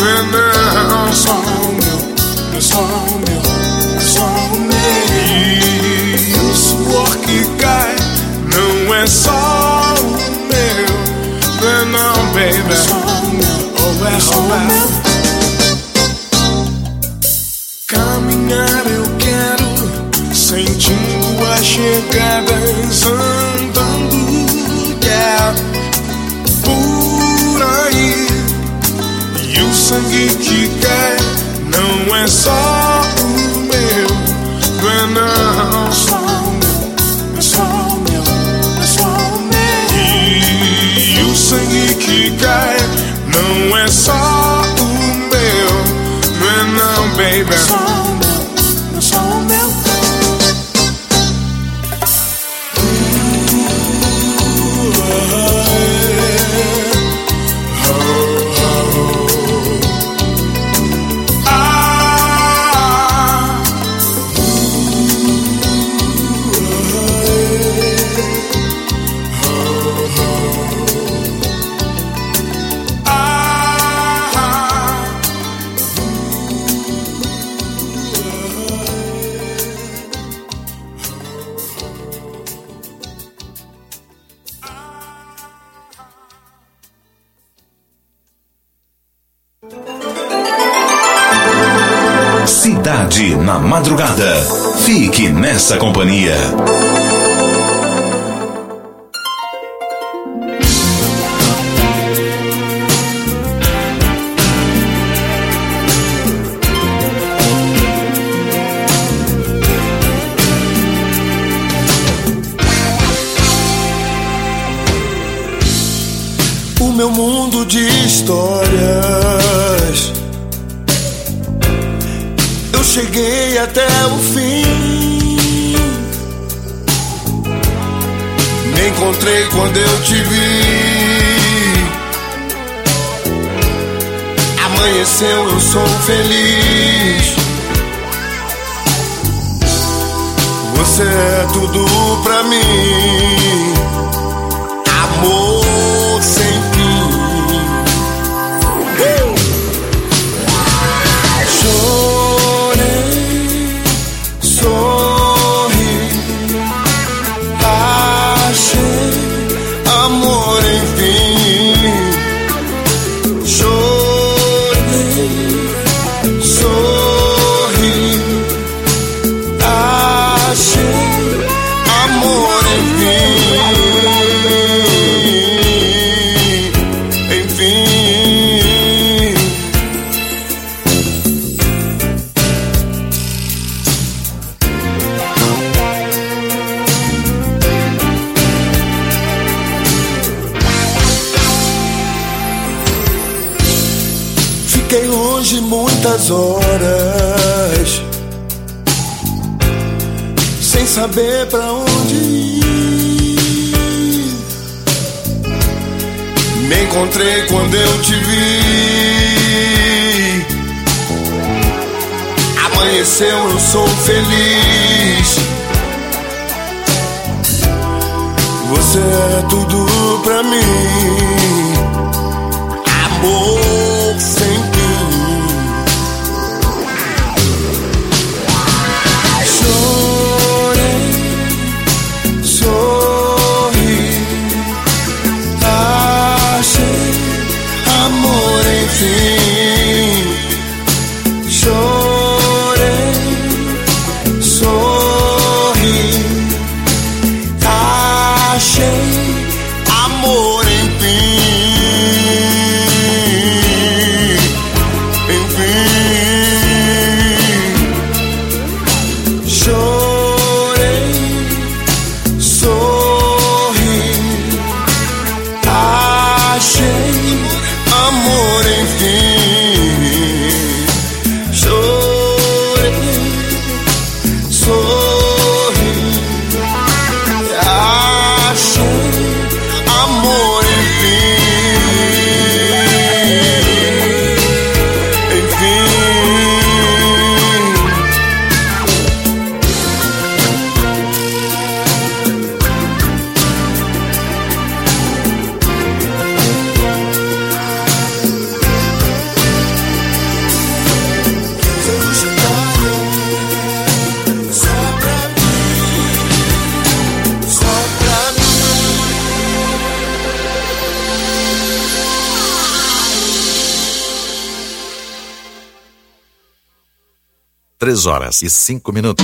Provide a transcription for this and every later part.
não, só o meu, só o meu, só o meu. E o suor que cai não é só o meu, não, baby, só o meu, só o meu. Caminhar eu quero, sentindo as chegadas, andando, yeah, por aí. E o sangue que cai não é só o meu, não, só o meu, só o meu, só o meu. E o sangue que cai não é só o meu, não, baby, só o meu, só o meu. Cidade na Madrugada. Fique nessa companhia. O meu mundo de histórias, eu cheguei até o fim. Me encontrei quando eu te vi. Amanheceu, eu sou feliz. Você é tudo pra mim. Amor sem fim. Fiquei longe muitas horas, sem saber pra onde ir. Me encontrei quando eu te vi. Amanheceu, eu sou feliz. Você é tudo pra mim. Amor sem fim. Amor, enfim. 3h05.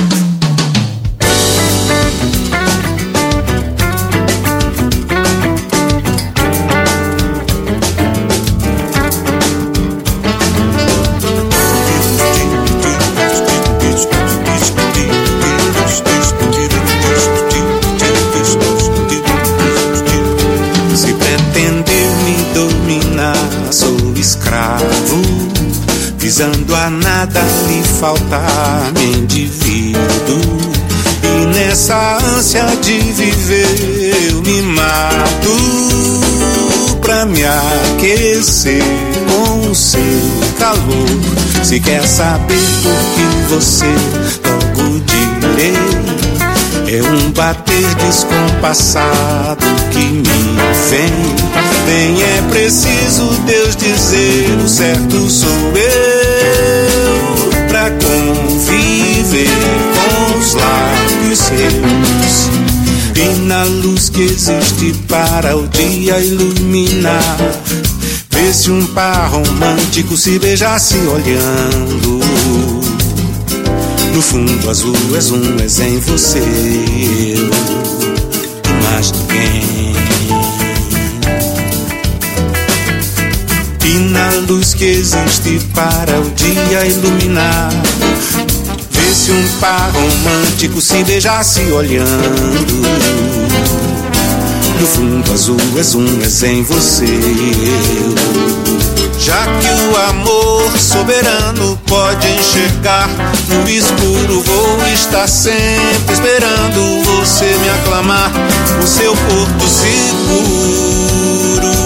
Se pretender me dominar, sou escravo, visando a nada lhe faltar, me endivido, e nessa ânsia de viver eu me mato pra me aquecer com o seu calor. Se quer saber por que você, logo direi, é um bater descompassado que me vem. Nem é preciso Deus dizer, o certo sou eu, pra conviver com os lábios seus. E na luz que existe para o dia iluminar, vê se um par romântico se beijasse olhando. No fundo azul és em você, eu e mais ninguém. E na luz que existe para o dia iluminar, vê se um par romântico se beijasse olhando. No fundo azul és em você, eu. Já que o amor soberano pode enxergar no escuro, vou estar sempre esperando você me aclamar, o seu porto seguro.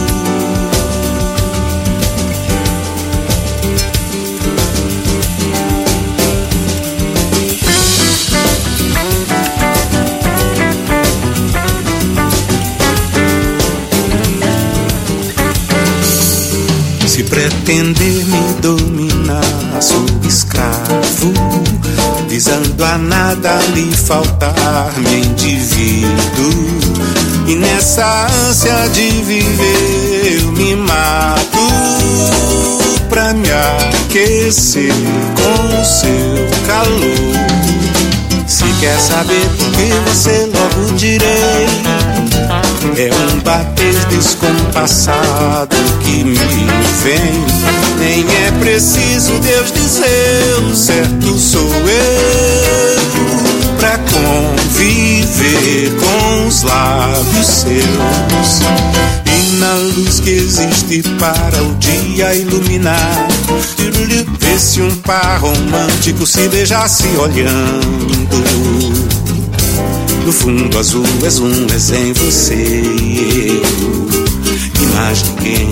Se pretender me dominar, sou escravo, visando a nada lhe faltar, me endivido, e nessa ânsia de viver eu me mato pra me aquecer com o seu calor. Se quer saber por que você, logo direi, é um bater descompassado que me vem. Nem é preciso Deus dizer, o certo sou eu, pra conviver com os lábios seus. E na luz que existe para o dia iluminar, vê se um par romântico se beijasse olhando. No fundo azul és em você, eu e mais ninguém.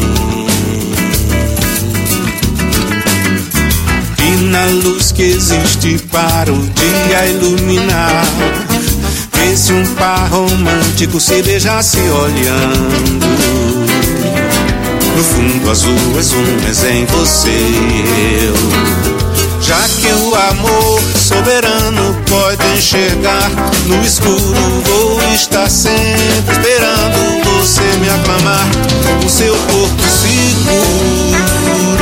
E na luz que existe para o dia iluminar, vê se um par romântico se beijasse olhando. No fundo azul és em você, eu. Já que o amor soberano pode enxergar no escuro, vou estar sempre esperando você me aclamar, o seu porto seguro.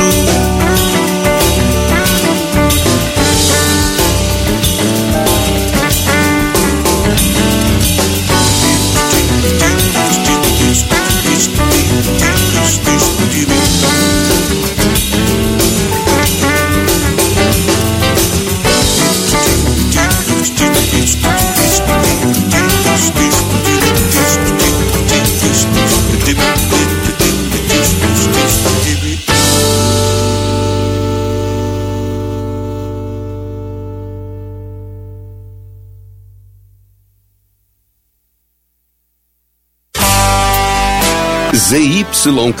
ZYK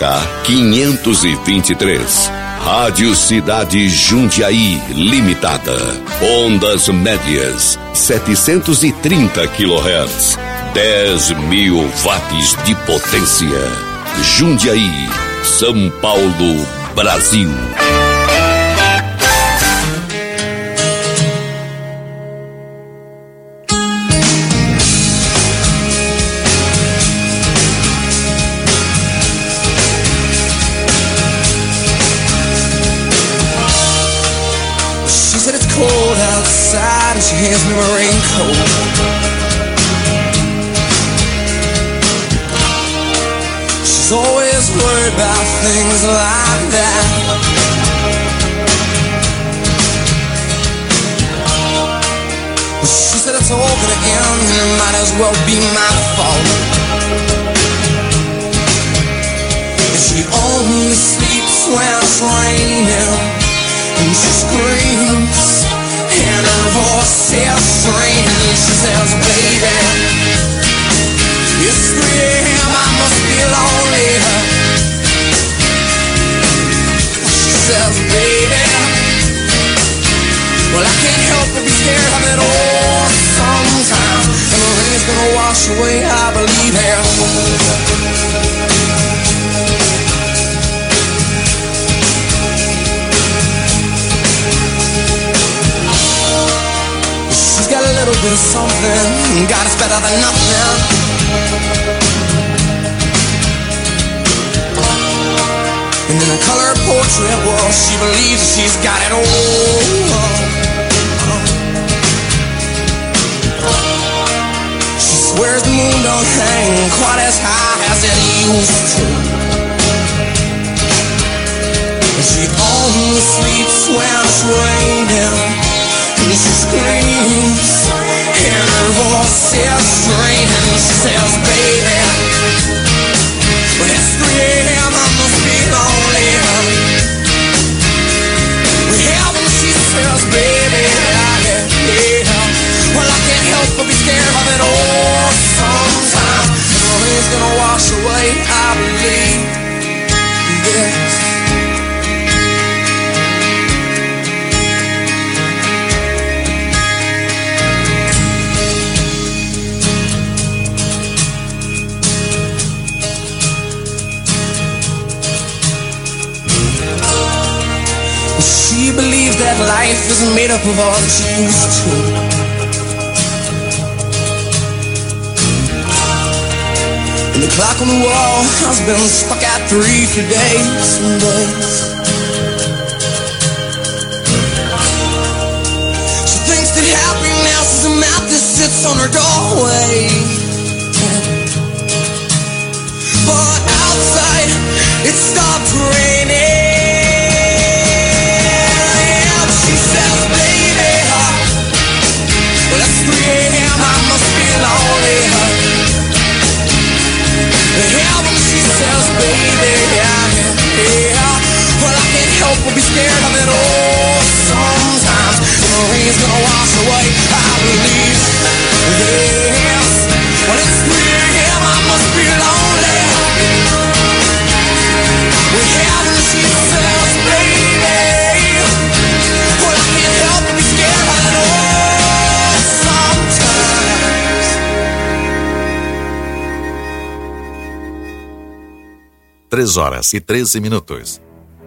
523, Rádio Cidade Jundiaí Limitada, ondas médias 730 kHz, 10.000 watts de potência. Jundiaí, São Paulo, Brasil. She said it's cold outside and she hands me my raincoat. She's always worried about things like that. She said it's all gonna end and it might as well be my fault. And she only sleeps when it's raining, and she screams and her voice is straining. She says, baby, it's 3 a.m., I must be lonely. She says, baby, well, I can't help but be scared of it all sometimes. And the rain's gonna wash away, I believe her. She's got a little bit of something, God, it's better than nothing. And in a colored portrait, well, she believes that she's got it all. She swears the moon don't hang quite as high as it used to. And she only sleeps when it's raining, and she screams and her voice is straining. She says, baby, when it's 3 a.m., I must be lonely. Well, she says, baby, yeah. Well, I can't help but be scared of it all sometimes. The rain's gonna wash away, I believe. Yes. She believes that life isn't made up of all that she used to. And the clock on the wall has been stuck at 3 for days and days. She thinks that happiness is a map that sits on her doorway. But outside, it stopped raining. She says, baby, well, it's 3 a.m., I must be lonely. Yeah, when she says, baby, yeah, well, I can't help but be scared of it all sometimes. The rain's gonna wash away, I believe. Yes, well, it's 3 a.m., I must be lonely. Well, yeah, when she says, baby, well, I can't help but be scared of it all sometimes. 3 horas e 13 minutos.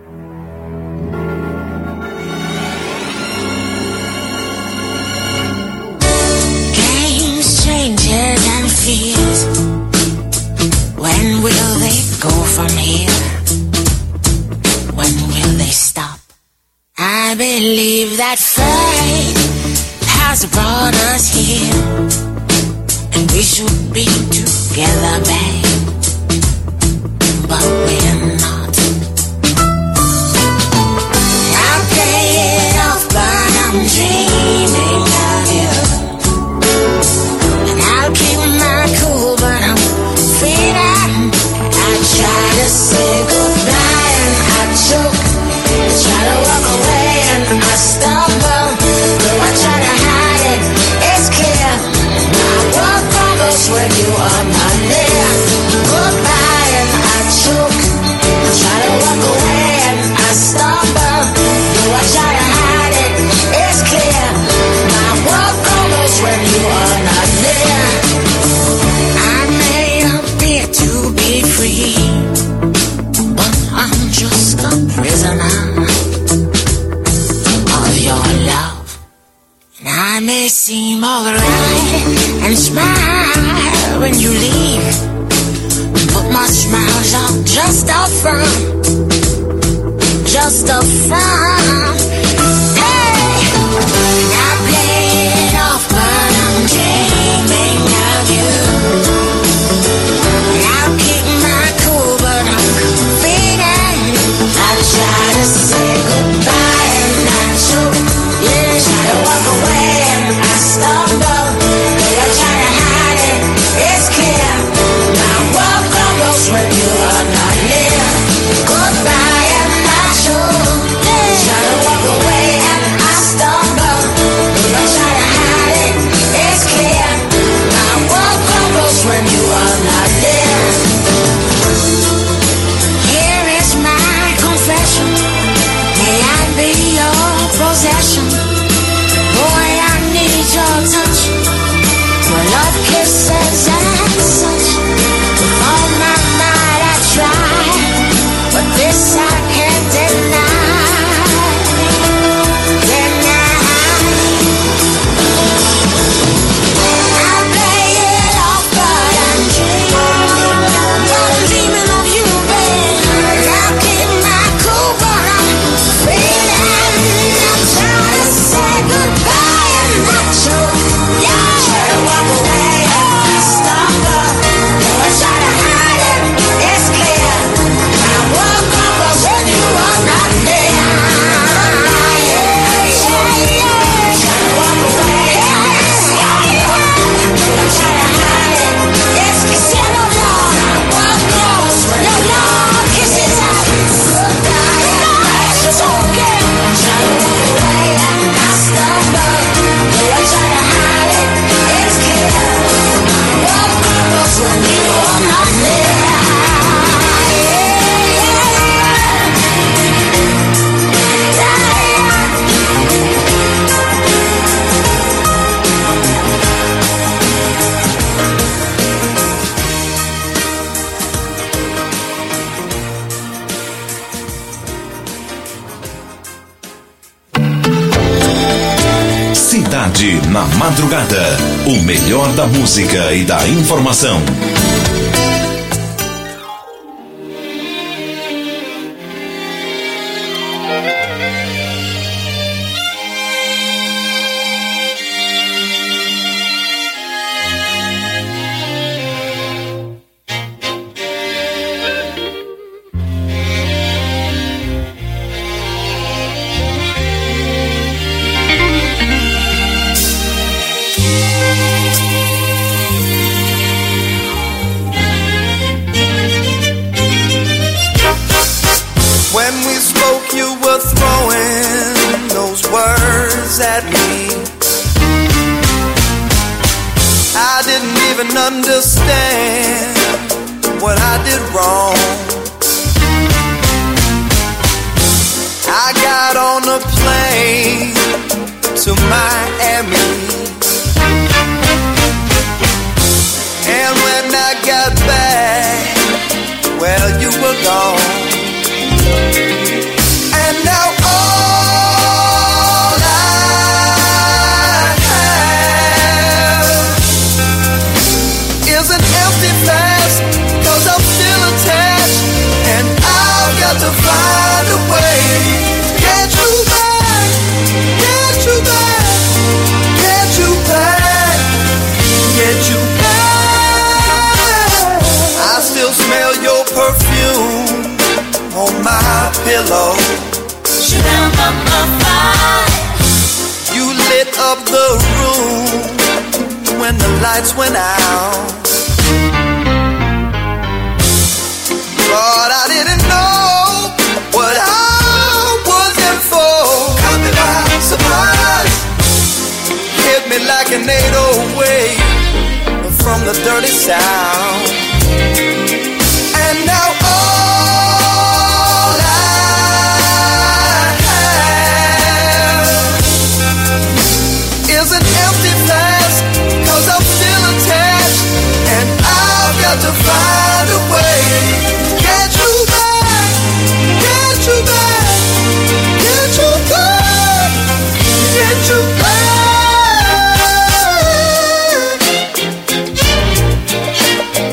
Games, changes and fears. When will they go from here? When will they stop? I believe that fate has brought us here, and we should be together, babe. But we're not. I'll play it off, but I'm dreaming of you. And I'll keep my cool, but I'm feeling. I try to say goodbye and I choke. I try to walk away and I stumble. Though I try to hide it, it's clear. My world crumbles when you are not there. Goodbye and I choke. I try to walk away and I stumble. Though I try to hide it, it's clear. My world crumbles when you are not there. I may appear to be free, but I'm just a prisoner of your love. And I may seem alright and smile when you leave, but my smiles are just a front, just a front. Hey! to say goodbye and I choke. Yeah, try to walk away and I stumble. Yeah, I try to hide it, it's clear. My world crumbles when you are not near. Goodbye and I choke. Yeah, try to walk away and I stumble. Yeah, I try to hide it, it's clear. My world crumbles when you are not there. Here is my confession. May I be your possession? Boy, I need your touch. Your love kisses and such. With all my might I try, but this I can't deny. I play it off, but I'm dreaming. But I'm dreaming of you, babe. I keep my cool, but I'm feeling. I'm trying to say goodbye and not choke. Yeah, try to walk away and I stumble. I try to hide it, it's clear. My world crumbles when you are not there. Try to walk away and I stumble. I try to hide it, it's clear. No, my world crumbles when your love kisses out. Goodbye and I choke. Try to walk away and I stumble. I try to hide it, it's clear. My world crumbles when you are not there. Cidade na Madrugada. O melhor da música e da informação. When we spoke, you were throwing those words at me. I didn't even understand what I did wrong. I got on a plane to Miami, and when I got back, well, you were gone. And now all I have is an empty past, 'cause I'm still attached, and I've got to find a way to get you back, get you back, get you back, get you back. I still smell your perfume on my pillow. You lit up the room when the lights went out. But I didn't know what I was in for. Caught me by surprise, hit me like an 808 from the dirty South. And now all I have is an empty flask, 'cause I'm still attached, and I've got to find a way to get you back, get you back, get you back, get you back.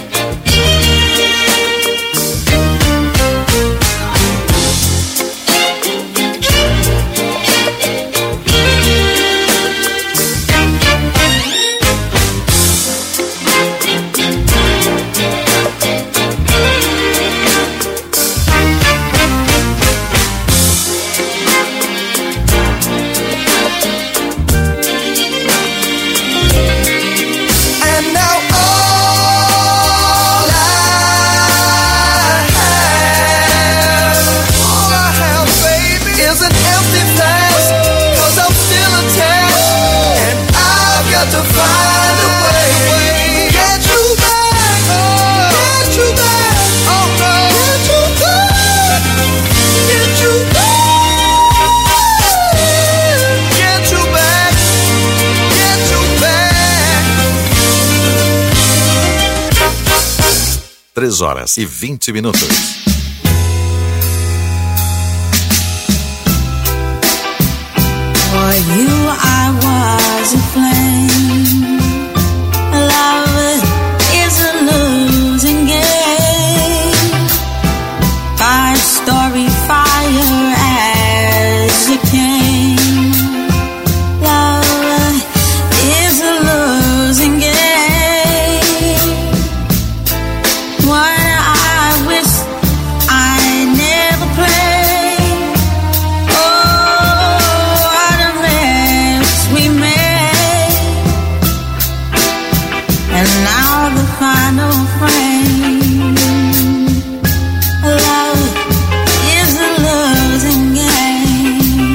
3 horas e 20 minutos. For you I was a flame. Love is a losing game. 5-story fire as it came. Love is a losing game. One I wish I never played. Oh, what a mess we made. And now the final frame. Love is a losing game.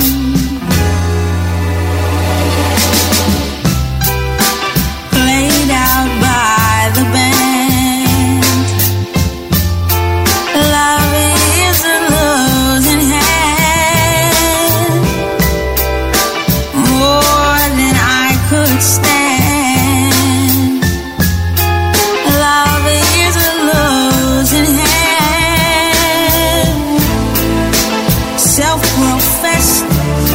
Played out by the band. Love is a losing hand. More than I could stand. Love is a losing hand. Self-professed,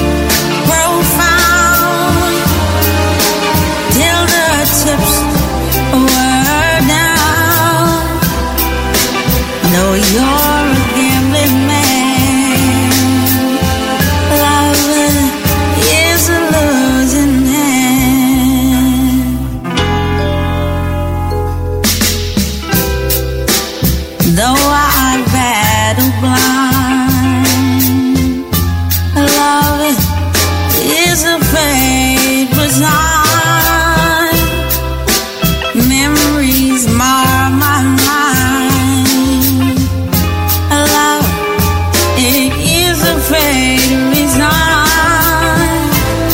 profound, till the tips were down. No, you're a gambling man. Love is a losing hand. Though I battle blind, love is a fate resigned. Memories mar my mind. Love, it is a fate resigned.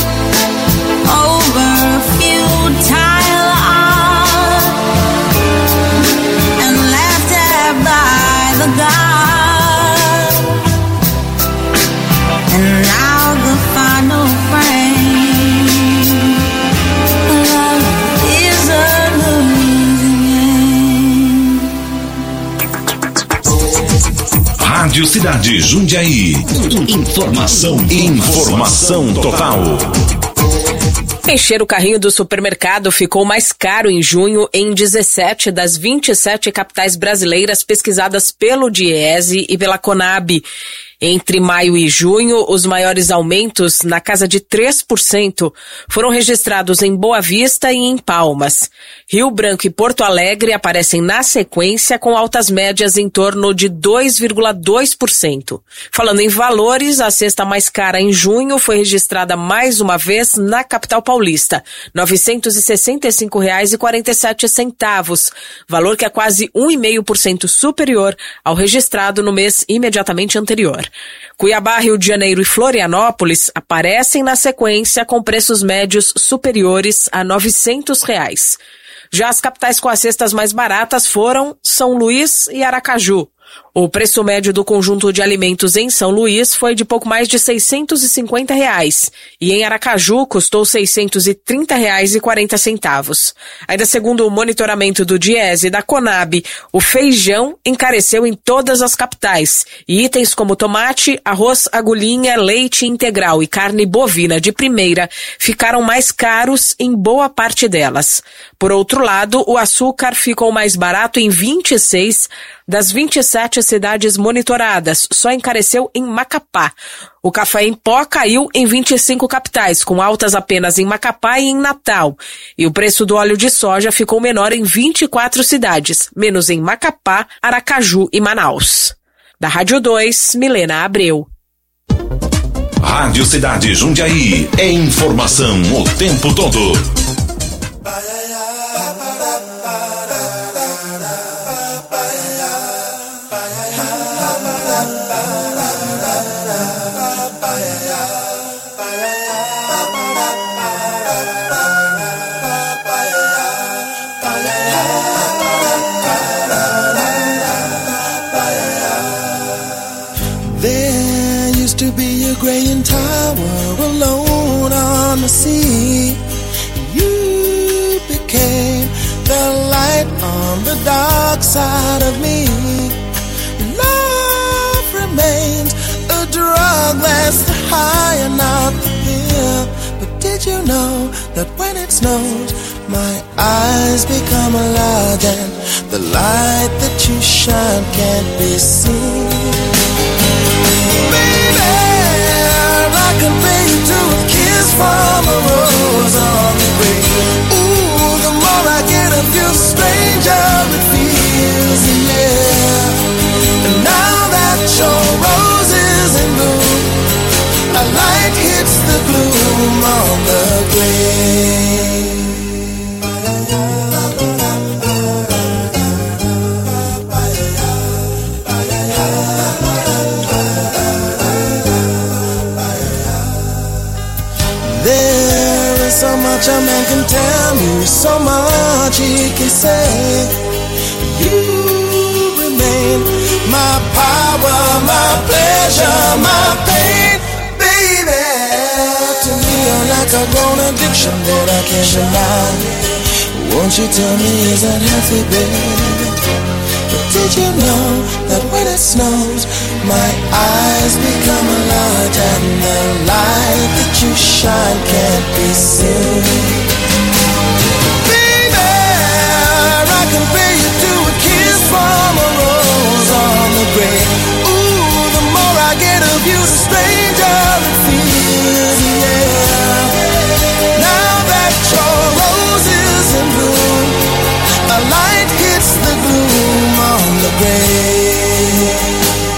Over a futile art and laughed at by the gods. And now the final frame. Love is a losing game. Rádio Cidade Jundiaí. Informação total. Encher o carrinho do supermercado ficou mais caro em junho em 17 das 27 capitais brasileiras pesquisadas pelo Diese e pela Conab. Entre maio e junho, os maiores aumentos, na casa de 3%, foram registrados em Boa Vista e em Palmas. Rio Branco e Porto Alegre aparecem na sequência com altas médias em torno de 2,2%. Falando em valores, a cesta mais cara em junho foi registrada mais uma vez na capital paulista, R$ 965,47, valor que é quase 1,5% superior ao registrado no mês imediatamente anterior. Cuiabá, Rio de Janeiro e Florianópolis aparecem na sequência com preços médios superiores a R$ 900. Já as capitais com as cestas mais baratas foram São Luís e Aracaju. O preço médio do conjunto de alimentos em São Luís foi de pouco mais de R$ 650 e em Aracaju custou R$ 630,40. Ainda segundo o monitoramento do Diese e da Conab, o feijão encareceu em todas as capitais e itens como tomate, arroz, agulhinha, leite integral e carne bovina de primeira ficaram mais caros em boa parte delas. Por outro lado, o açúcar ficou mais barato em 26 das 27 cidades monitoradas, só encareceu em Macapá. O café em pó caiu em 25 capitais, com altas apenas em Macapá e em Natal. E o preço do óleo de soja ficou menor em 24 cidades, menos em Macapá, Aracaju e Manaus. Da Rádio 2, Milena Abreu. Rádio Cidade Jundiaí. É informação o tempo todo. Graying tower alone on the sea. You became the light on the dark side of me. Love remains a drug that's the high and not the pill. But did you know that when it snows, my eyes become large and the light that you shine can't be seen? Baby, I compare you to a kiss from a rose on the grave. Ooh, the more I get of you, the stranger it feels, yeah. And now that your rose is in bloom, a light hits the gloom on the grave. So much a man can tell me, so much he can say. You remain my power, my pleasure, my pain, baby. To me you're like a grown addiction that I can't deny. Won't you tell me, is that healthy, baby? But did you know that when it snows, my eyes become large and the light that you shine can't be seen? Baby, I compare you to a kiss from a rose on the grave. Ooh, the more I get of you, the stranger it feels, yeah. Now that your rose is in bloom, a light hits the gloom on the grave.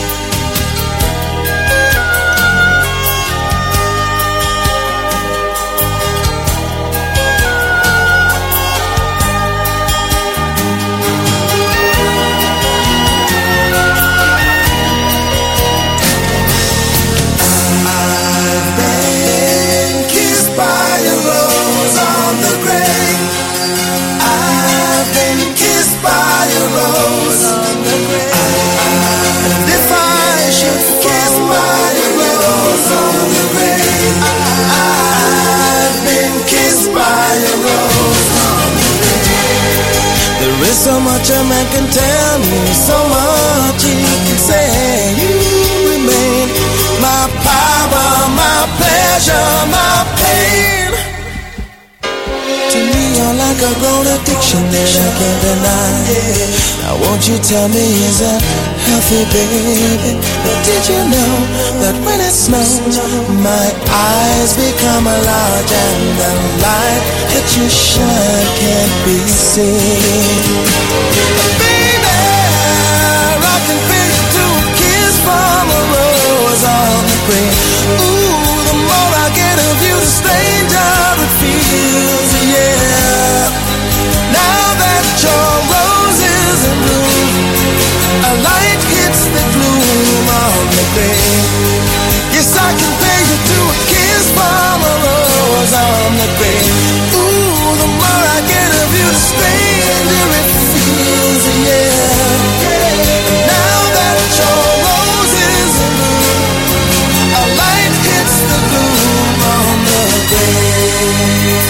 So much a man can tell me, so much he can say. You remain my power, my pleasure, my pain. To me you're like a grown addiction that I can't deny. Now won't you tell me, is that healthy, baby? But did you know that when it snows, my eyes become large and the light that you shine can't be seen? Baby, I compare you to a kiss from a rose on the grave. Ooh, the more I get of you, the stranger it feels, yeah. Now that your rose is in bloom, a light hits the gloom on the grave. Yes, I compare you to a kiss from a rose on the grave. Ooh, the more I get of you, the stranger it feels, yeah. Now that your rose is in bloom, a light hits the gloom on the grave.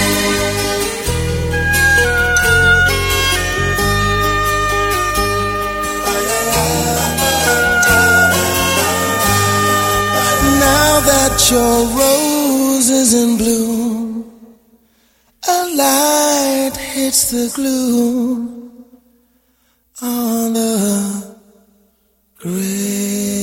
Now that your rose is in bloom, a light hits the gloom on the grave.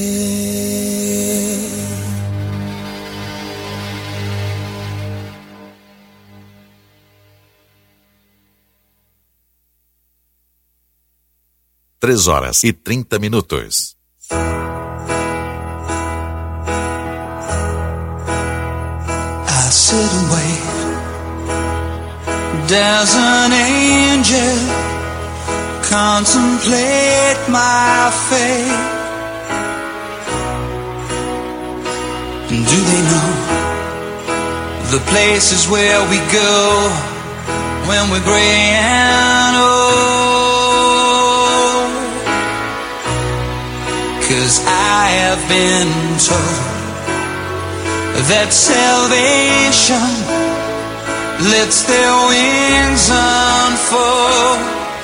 Três horas e 30 minutos. Sit and wait. There's an angel contemplate my fate. Do they know the places where we go when we're gray and old? 'Cause I have been told that salvation lets their wings unfold.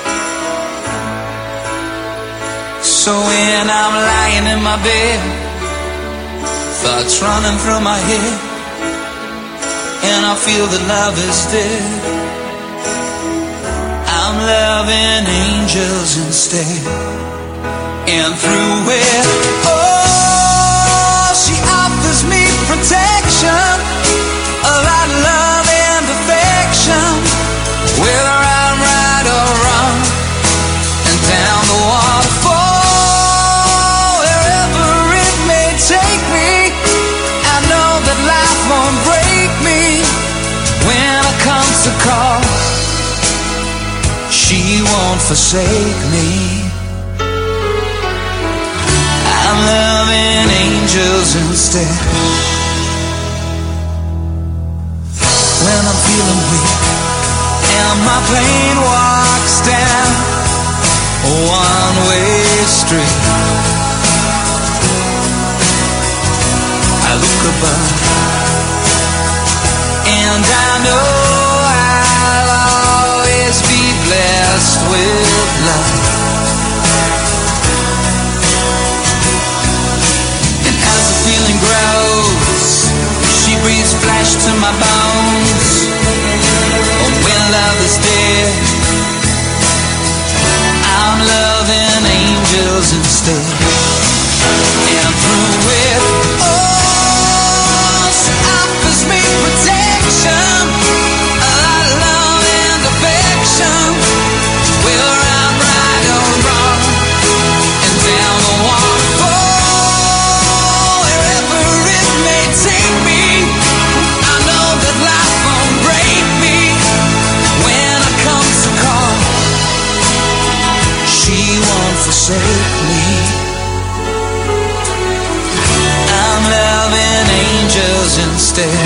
So when I'm lying in my bed, thoughts running through my head, and I feel that love is dead, I'm loving angels instead. And through it, oh, she offers me protection, a lot of love and affection, whether I'm right or wrong, and down the waterfall, wherever it may take me, I know that life won't break me when it comes to call. She won't forsake me. I'm loving angels instead. When I'm feeling weak and my plane walks down a one-way street, I look above and I know I'll always be blessed with love. And as the feeling grows, she breathes flesh to my bones. Oh, when love is dead, I'm loving angels instead. And through it, oh, she offers me protection, a lot of love and affection, whether I'm right or wrong, and down the waterfall, wherever it may take me, I know that life won't break me when it comes to call. She won't forsake me. I'm loving angels instead.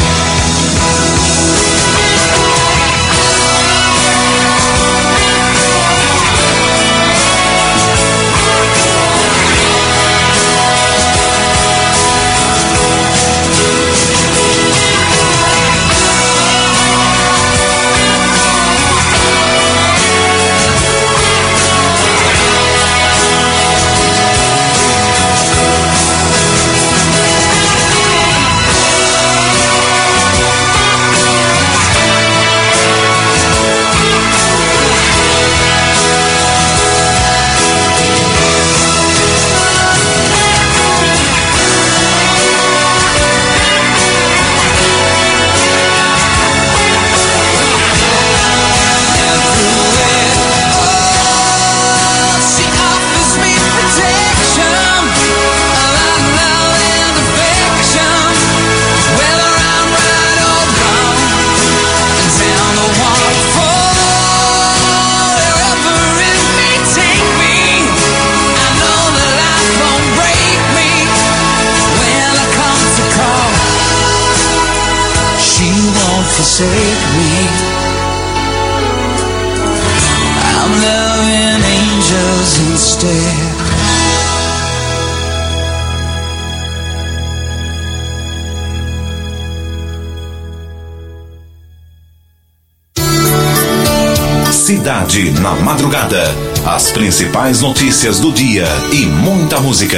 Forsake me. I'm loving angels instead. Cidade na Madrugada. As principais notícias do dia e muita música.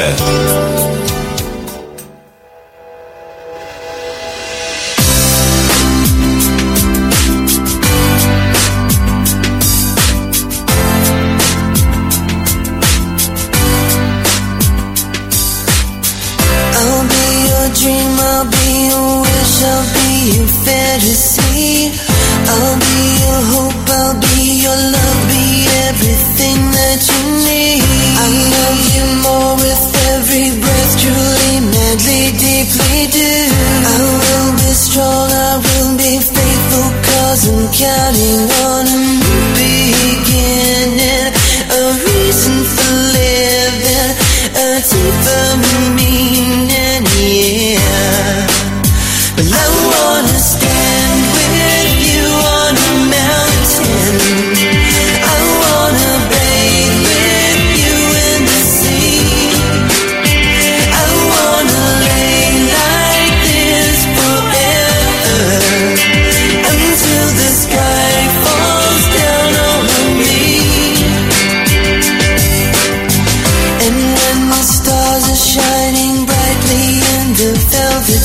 I'll be your hope, I'll be your love, be everything that you need. I love you more with every breath, truly, madly, deeply do. I will be strong, I will be faithful, 'cause I'm counting on a new beginning, a reason for living, a deeper meaning, yeah. Well, I wanna stand with you on a mountain. I wanna bathe with you in the sea. I wanna lay like this forever, until the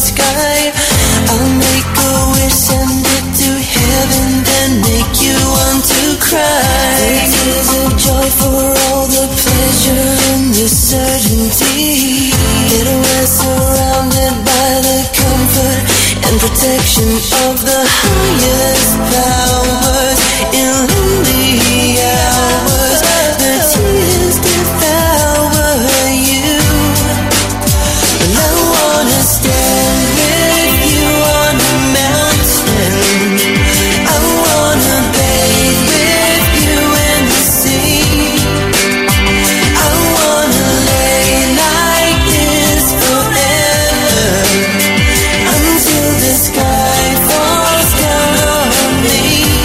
sky. I'll make a wish, send it to heaven, then make you want to cry. Tears of joy for all the pleasure and the certainty that we're surrounded by the comfort and protection of the highest powers. In lonely hours, the tears devour you, and I wanna stand with you on the mountain. I wanna bathe with you in the sea. I wanna lay like this forever, until the sky falls down on me.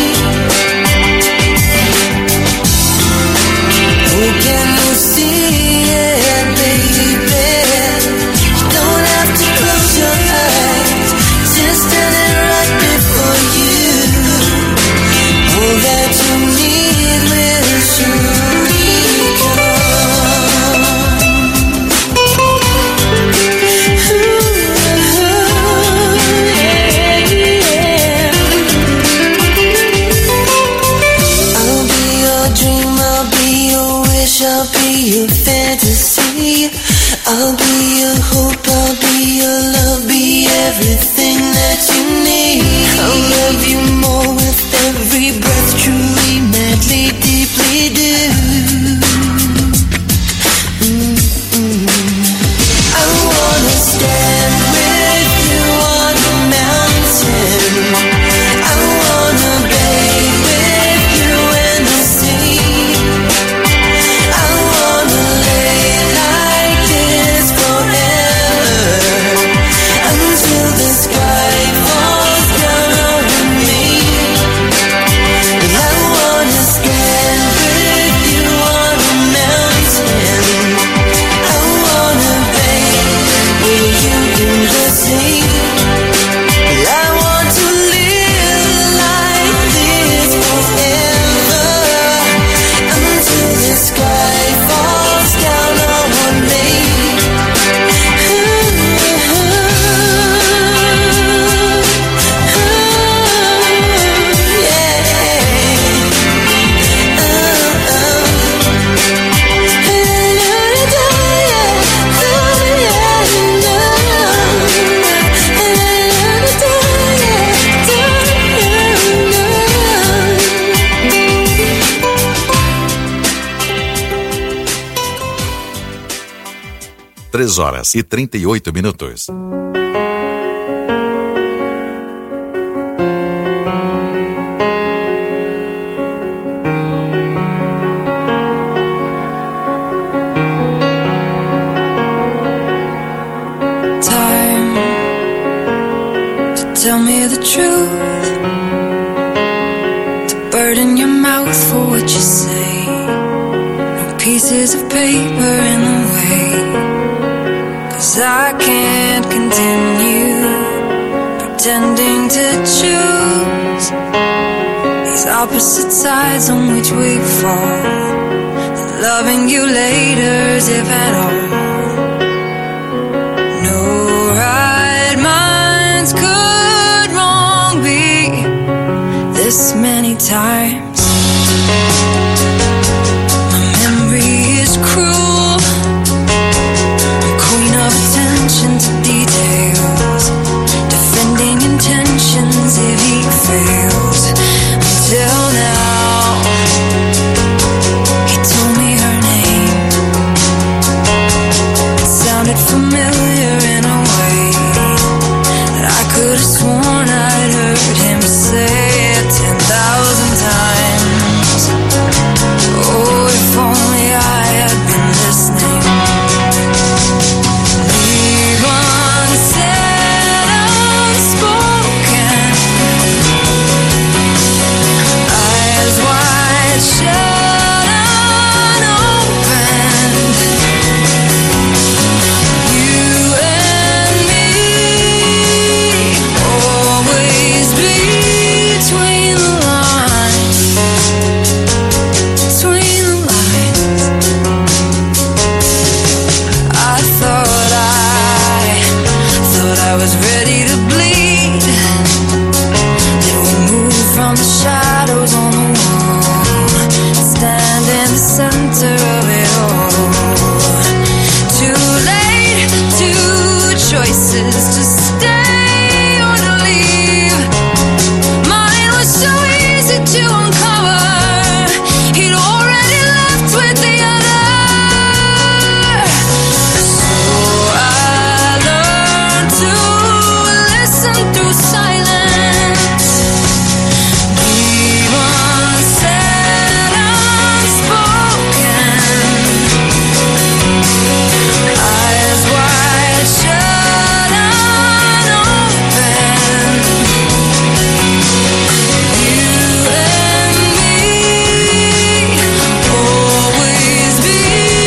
Oh, can you see it, baby? You don't have to close your eyes, just standing right before you. All that you need will surely come. I'll be your dream, I'll be your wish, I'll be your fantasy. I'll be your hope, I'll be your love, be everything that you need. I'll love you more with every breath, truly, madly, deeply do. I wanna stand with you on the mountain. I wanna bathe with you in the sea. I wanna lay like this forever, until the sky falls down on me. And I wanna stand with you on the mountain. I wanna bathe with you in the sea. I want to live like this forever, until the sky falls down on me. Três horas e 38 minutos. Time to tell me the truth, to burden your mouth for what you say. No pieces of paper in the way, 'cause I can't continue pretending to choose these opposite sides on which we fall. That loving you later's, if at all. No right minds could wrong be this many times. My memory is cruel, queen of attention to details, defending intentions if he fails. Until now, he told me her name. was ready to bleed. Then we moved from the shadows on the wall, stand in the center of it all. Too late, two choices to stay or to leave. Mine was so easy to uncover. He'd already left with the other. So I learned to listen through silence. Demons said unspoken. Eyes wide shut, unopened. You and me, always be.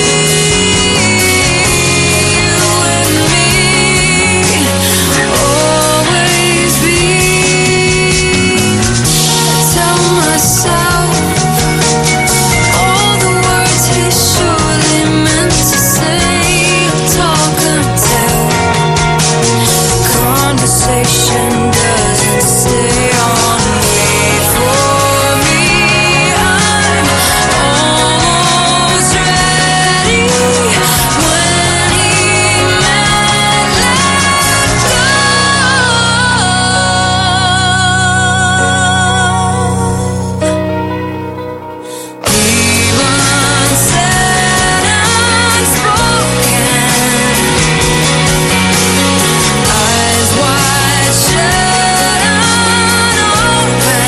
You and me, always be. I tell myself all the words he surely meant to say. Talk until conversation doesn't stay on. Wait for me, I'm almost ready. When he meant let go. Demons said unspoken. Eyes wide shut, unopened.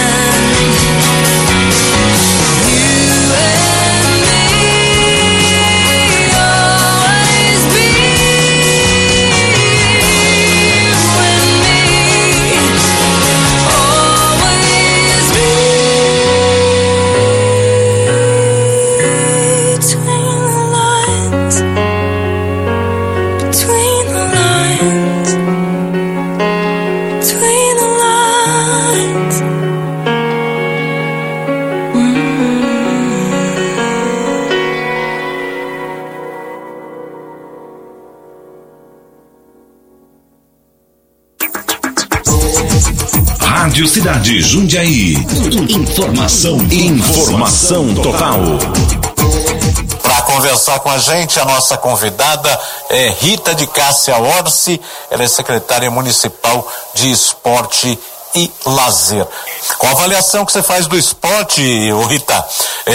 You and me, always be. You and me, always be. Between the lines, between the lines. Rádio Cidade Jundiaí. Informação total. Para conversar com a gente, a nossa convidada é Rita de Cássia Orsi, ela é secretária municipal de esporte e lazer. Com a avaliação que você faz do esporte, ô Rita,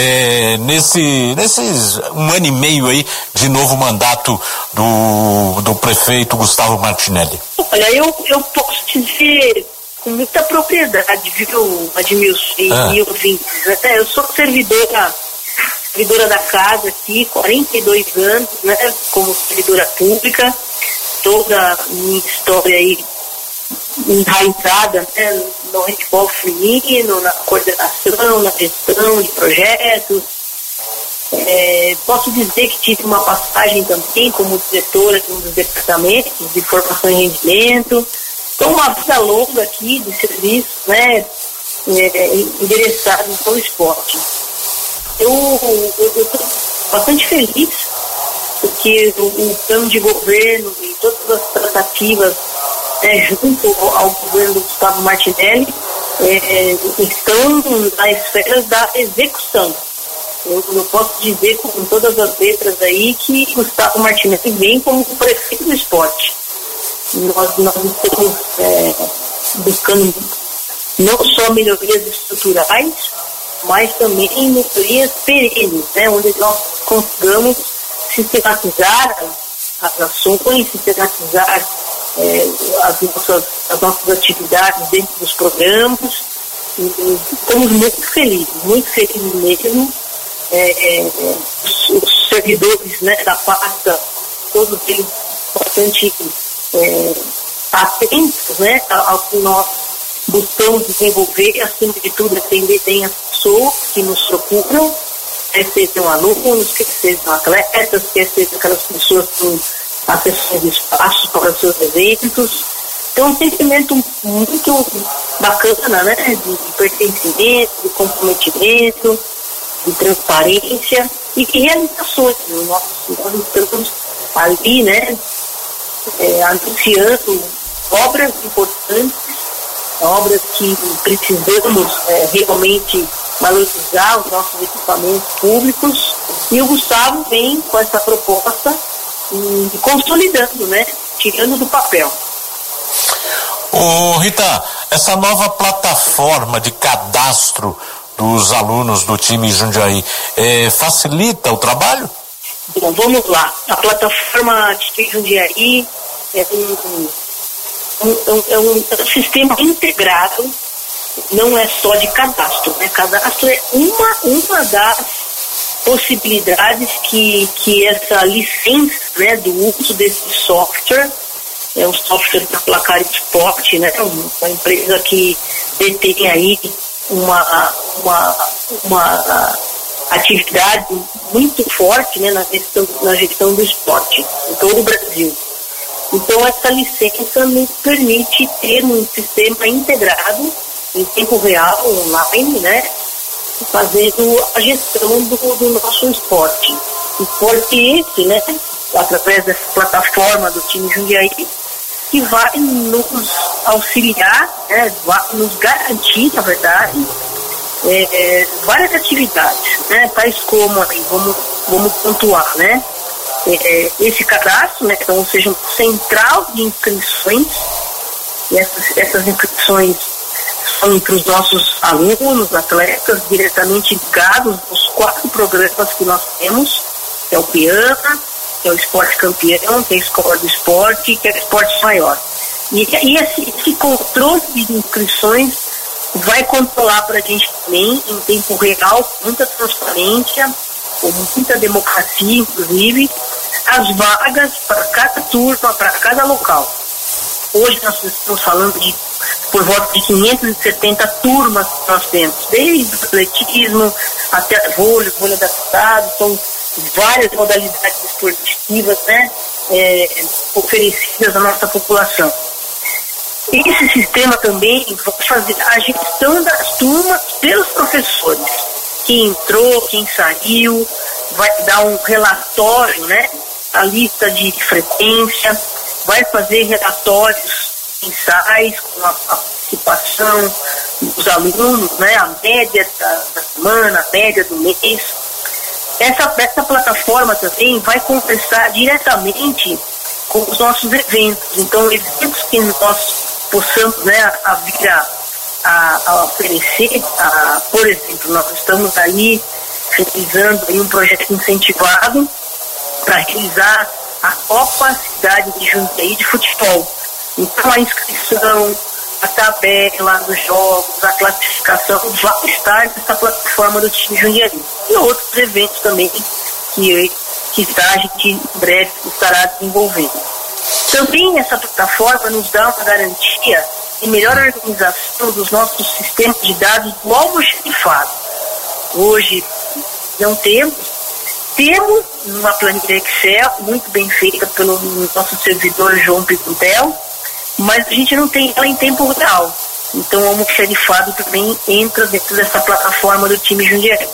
nesses um ano e meio aí de novo mandato do prefeito Gustavo Martinelli. Olha, eu posso dizer com muita propriedade, viu, Admilson e ouvintes. Eu sou servidora da casa aqui, 42 anos, né, como servidora pública, toda a minha história aí enraizada, né, no handball feminino, na coordenação, na gestão de projetos. Posso dizer que tive uma passagem também como diretora de um dos departamentos de formação e rendimento. Então, uma vida longa aqui de serviço, né, endereçado ao esporte. Eu estou bastante feliz porque o plano de governo e todas as tratativas junto ao governo do Gustavo Martinelli estão na esfera da execução. Eu posso dizer com todas as letras aí que Gustavo Martinelli vem como prefeito do esporte. Nós estamos buscando não só melhorias estruturais, mas também melhorias perenes, né, onde nós consigamos sistematizar as ações, sistematizar as nossas atividades dentro dos programas. E estamos muito felizes mesmo. Os servidores, né, da pasta, todos eles bastante atentos, né, ao que nós buscamos desenvolver, acima de tudo, atender bem as pessoas que nos procuram, quer sejam alunos, quer sejam atletas, quer sejam aquelas pessoas com acessão de espaços para os seus eventos. Então, um sentimento muito bacana, né, de pertencimento, de comprometimento, de transparência e de realizações. Nós estamos ali, né, anunciando obras importantes, obras que precisamos realmente valorizar os nossos equipamentos públicos, e o Gustavo vem com essa proposta e consolidando, né? Tirando do papel. Ô Rita, essa nova plataforma de cadastro dos alunos do time Jundiaí facilita o trabalho? Bom, vamos lá. A plataforma de Jundiaí é um sistema integrado, não é só de cadastro, né? Cadastro é uma das possibilidades que essa licença, né, do uso desse software, é um software da Placar Esporte, né, uma empresa que detém aí uma atividade muito forte, né, na gestão do esporte em todo o Brasil. Então essa licença nos permite ter um sistema integrado em tempo real, online, né, fazendo a gestão do nosso esporte. Esporte esse, né, através dessa plataforma do time Jundiaí, que vai nos auxiliar, né, vai nos garantir, na verdade, várias atividades, né, tais como, aí, vamos pontuar, né, esse cadastro, né, então, ou seja, um central de inscrições, e essas inscrições são para os nossos alunos, atletas, diretamente ligados aos 4 programas que nós temos, que é o PIAMA, que é o Esporte Campeão, que é a Escola do Esporte, que é o Esporte Maior. E esse controle de inscrições vai controlar para a gente também, em tempo real, com muita transparência, com muita democracia, inclusive, as vagas para cada turma, para cada local. Hoje nós estamos falando de por volta de 570 turmas que nós temos, desde o atletismo até vôlei adaptado, são várias modalidades esportivas, né, oferecidas à nossa população. Esse sistema também vai fazer a gestão das turmas pelos professores. Quem entrou, quem saiu, vai dar um relatório, né, a lista de frequência, vai fazer relatórios mensais com a participação dos alunos, né, a média da semana, a média do mês. Essa plataforma também vai conversar diretamente com os nossos eventos. Então, eventos que nós possamos, né, vir a oferecer, por exemplo, nós estamos aí realizando aí um projeto incentivado para realizar a Copa Cidade de Jundiaí de futebol. Então a inscrição, a tabela dos jogos, a classificação vai estar nessa plataforma do time Jundiaí. E outros eventos também que a gente em breve estará desenvolvendo. Também essa plataforma nos dá uma garantia de melhor organização dos nossos sistemas de dados do almoxarifado. Hoje não temos uma planilha Excel muito bem feita pelo nosso servidor João Pimentel, mas a gente não tem ela em tempo real. Então o almoxarifado também entra dentro dessa plataforma do time Jundiaí.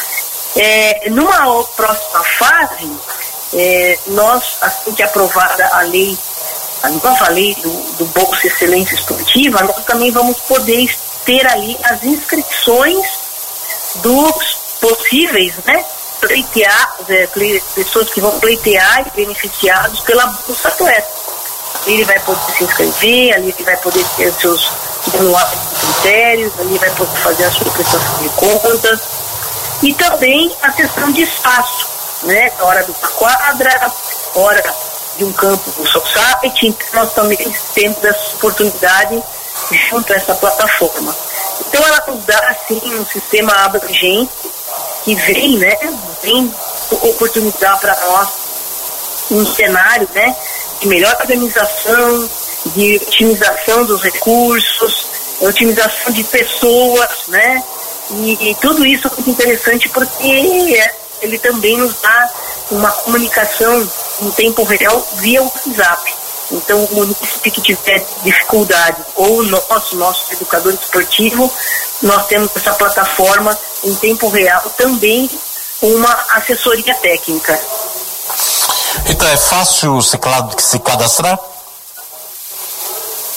Numa próxima fase, nós, assim que aprovada a nova lei do Bolsa Excelência Esportiva, nós também vamos poder ter ali as inscrições dos possíveis, né, pessoas que vão pleitear e beneficiados pela Bolsa Atleta. Ele vai poder se inscrever, ali ele vai poder ter os seus manuais de critérios, ali vai poder fazer a sua prestação de contas, e também a questão de espaço, né, hora de uma quadra, hora de um campo do society. Então nós também temos essa oportunidade junto a essa plataforma. Então ela nos dá assim um sistema abrangente que vem oportunizar para nós um cenário, né, de melhor organização, de otimização dos recursos, otimização de pessoas, né, e tudo isso é muito interessante porque ele também nos dá uma comunicação em tempo real via WhatsApp. Então o município que tiver dificuldade ou nosso educador esportivo, nós temos essa plataforma em tempo real também uma assessoria técnica. Então é fácil se cadastrar?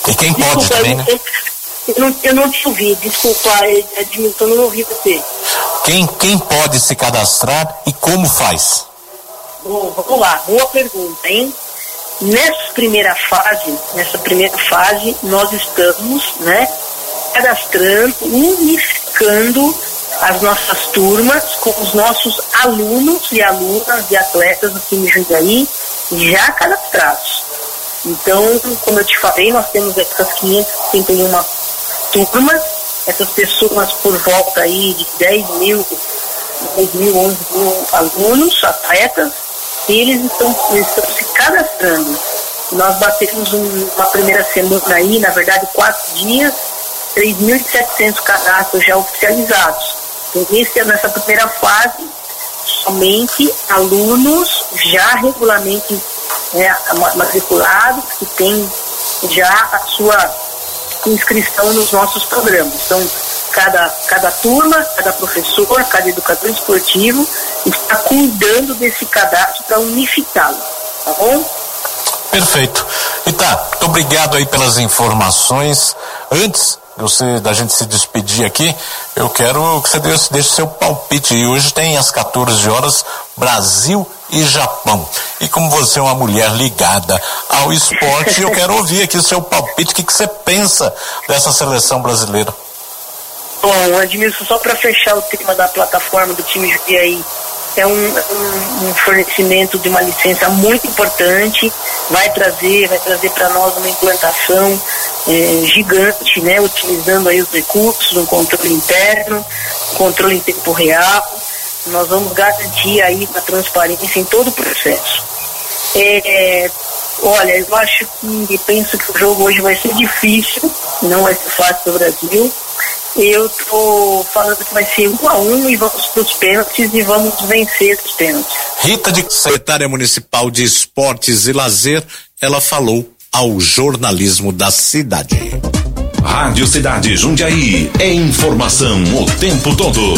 E quem pode também, né? Eu não te ouvi, desculpa, Edmilson, eu não ouvi você. Quem pode se cadastrar e como faz? Bom, vamos lá, boa pergunta, hein? Nessa primeira fase, nós estamos, né, cadastrando, unificando as nossas turmas com os nossos alunos e alunas e atletas do time Jundiaí já cadastrados. Então, como eu te falei, nós temos essas 551 turmas, essas pessoas por volta aí de 10 mil, 11 mil alunos, atletas, e eles estão se cadastrando. Nós batemos uma primeira semana aí, na verdade 4 dias, 3.700 cadastros já oficializados. Então, nessa primeira fase, somente alunos já regularmente matriculados, que têm já a sua inscrição nos nossos programas. Então, cada turma, cada professor, cada educador esportivo está cuidando desse cadastro para unificá-lo, tá bom? Perfeito. E tá, muito obrigado aí pelas informações. Antes da gente se despedir aqui, eu quero que você deixe seu palpite. E hoje tem às 14 horas Brasil e Japão. E como você é uma mulher ligada ao esporte, eu quero ouvir aqui o seu palpite. O que você pensa dessa seleção brasileira? Bom, Edmilson, só para fechar o tema da plataforma do time Jundiaí, é um fornecimento de uma licença muito importante, vai trazer para nós uma implantação gigante, né, utilizando aí os recursos, um controle interno, controle em tempo real. Nós vamos garantir aí a transparência em todo o processo. Olha, eu penso que o jogo hoje vai ser difícil, não vai ser fácil para o Brasil. Eu tô falando que vai ser 1-1 e vamos para os pênaltis e vamos vencer os pênaltis. Rita, secretária municipal de Esportes e Lazer, ela falou ao jornalismo da cidade. Rádio Cidade Jundiaí, é informação o tempo todo.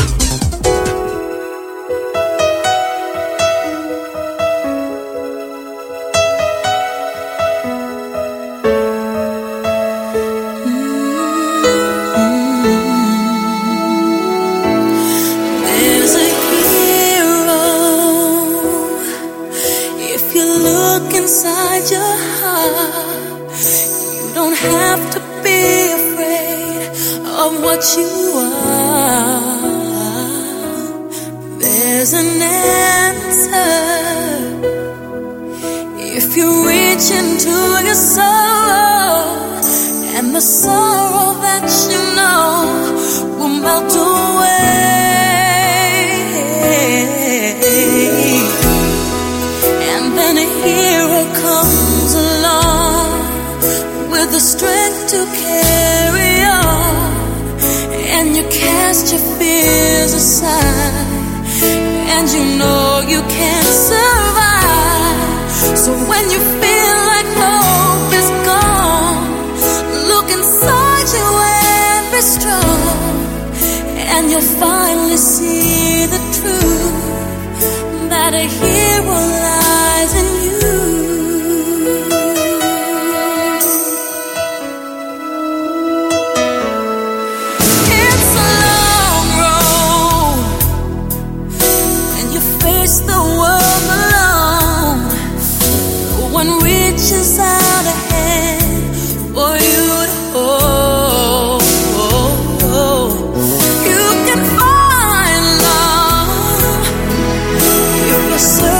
You're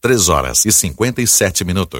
3 horas e 57 minutos.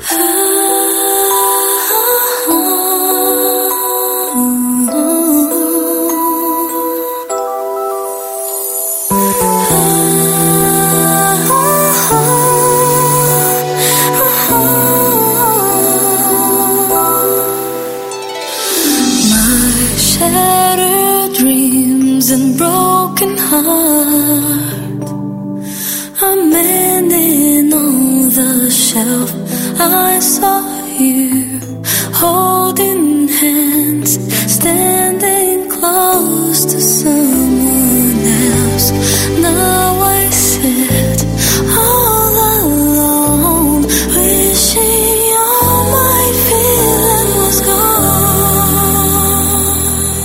Shattered dreams and broken heart, I'm mending on the shelf. I saw you holding hands, standing close to someone else. Now I sit all alone, wishing all my feeling was gone.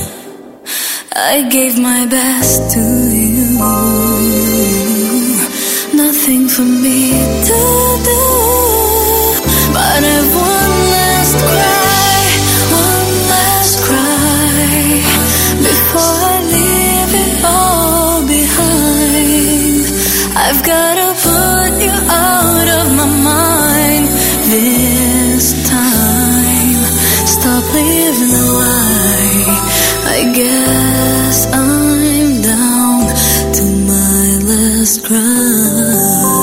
I gave my best to you, nothing for me to do, but I've one last cry, before I leave it all behind. I've gotta put you out of my mind this time. Stop living a lie. I guess I'm down to my last cry.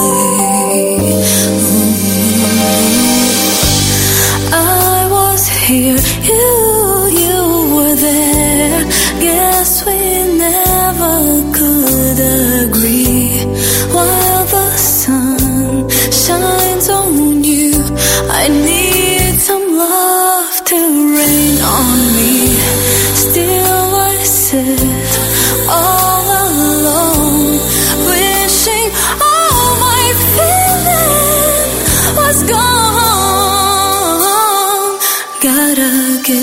I was here, you were there. Guess we never could agree. While the sun shines on you, I need some love to rain on me. Still I sit all alone, wishing all my feeling was gone. Gotta get